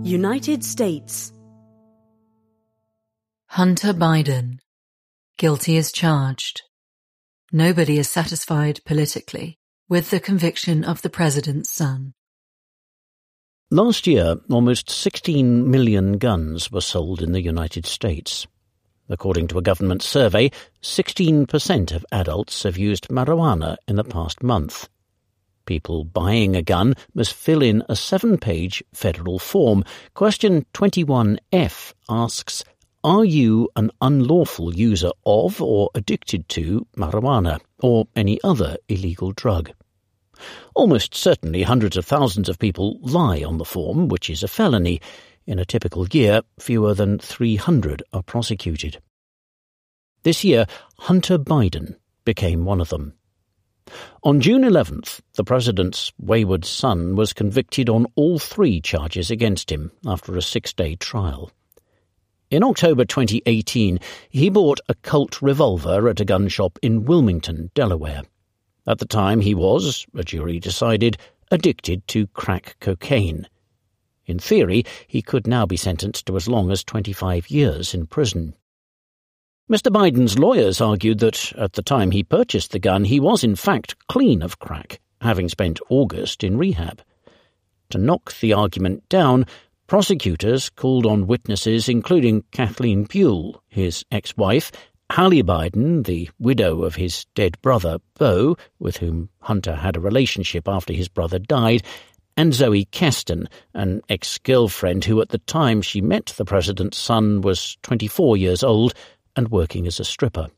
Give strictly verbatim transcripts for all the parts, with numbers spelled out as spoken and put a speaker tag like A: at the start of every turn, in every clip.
A: United States.
B: Hunter Biden. Guilty as charged. Nobody is satisfied politically with the conviction of the president's son.
C: Last year, almost sixteen million guns were sold in the United States. According to a government survey, sixteen percent of adults have used marijuana in the past month. People buying a gun must fill in a seven-page federal form. Question twenty-one F asks, are you an unlawful user of or addicted to marijuana or any other illegal drug? Almost certainly hundreds of thousands of people lie on the form, which is a felony. In a typical year, fewer than three hundred are prosecuted. This year, Hunter Biden became one of them. On June eleventh, the president's wayward son was convicted on all three charges against him after a six-day trial. In October twenty eighteen, he bought a Colt revolver at a gun shop in Wilmington, Delaware. At the time, he was, a jury decided, addicted to crack cocaine. In theory, he could now be sentenced to as long as twenty-five years in prison. Mister Biden's lawyers argued that, at the time he purchased the gun, he was in fact clean of crack, having spent August in rehab. To knock the argument down, prosecutors called on witnesses including Kathleen Buell, his ex-wife, Hallie Biden, the widow of his dead brother, Beau, with whom Hunter had a relationship after his brother died, and Zoe Keston, an ex-girlfriend who at the time she met the president's son was twenty-four years old and working as a stripper.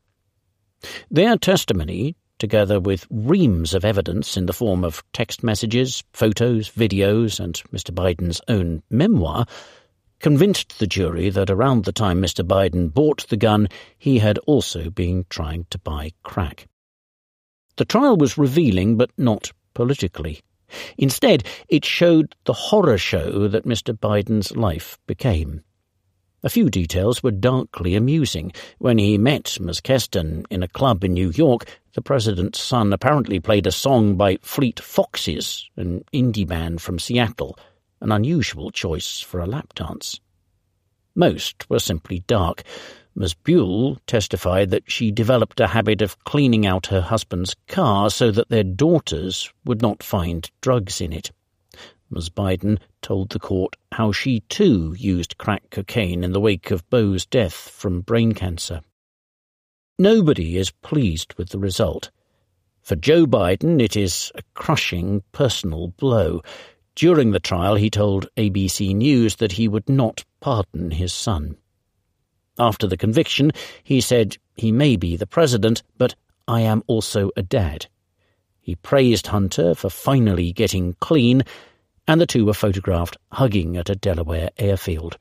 C: Their testimony, together with reams of evidence in the form of text messages, photos, videos, and Mister Biden's own memoir, convinced the jury that around the time Mister Biden bought the gun, he had also been trying to buy crack. The trial was revealing, but not politically. Instead, it showed the horror show that Mister Biden's life became. A few details were darkly amusing. When he met Miz Keston in a club in New York, the president's son apparently played a song by Fleet Foxes, an indie band from Seattle, an unusual choice for a lap dance. Most were simply dark. Miz Buell testified that she developed a habit of cleaning out her husband's car so that their daughters would not find drugs in it. Miz Biden told the court how she too used crack cocaine in the wake of Beau's death from brain cancer. Nobody is pleased with the result. For Joe Biden, it is a crushing personal blow. During the trial, he told A B C News that he would not pardon his son. After the conviction, he said, he may be the president, but I am also a dad. He praised Hunter for finally getting clean, and the two were photographed hugging at a Delaware airfield.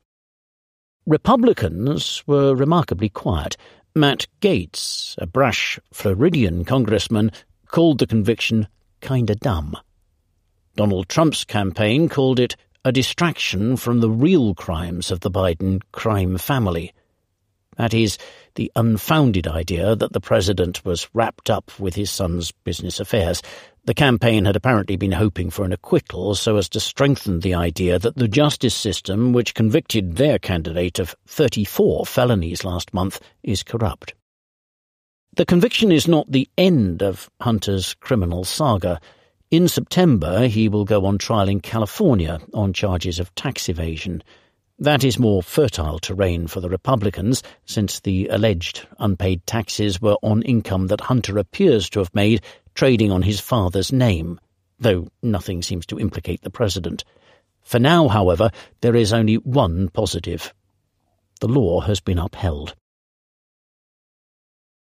C: Republicans were remarkably quiet. Matt Gaetz, a brash Floridian congressman, called the conviction kinda dumb. Donald Trump's campaign called it a distraction from the real crimes of the Biden crime family. That is, the unfounded idea that the president was wrapped up with his son's business affairs. The campaign had apparently been hoping for an acquittal so as to strengthen the idea that the justice system, which convicted their candidate of thirty-four felonies last month, is corrupt. The conviction is not the end of Hunter's criminal saga. In September, he will go on trial in California on charges of tax evasion. That is more fertile terrain for the Republicans, since the alleged unpaid taxes were on income that Hunter appears to have made trading on his father's name, though nothing seems to implicate the president. For now, however, there is only one positive. The law has been upheld.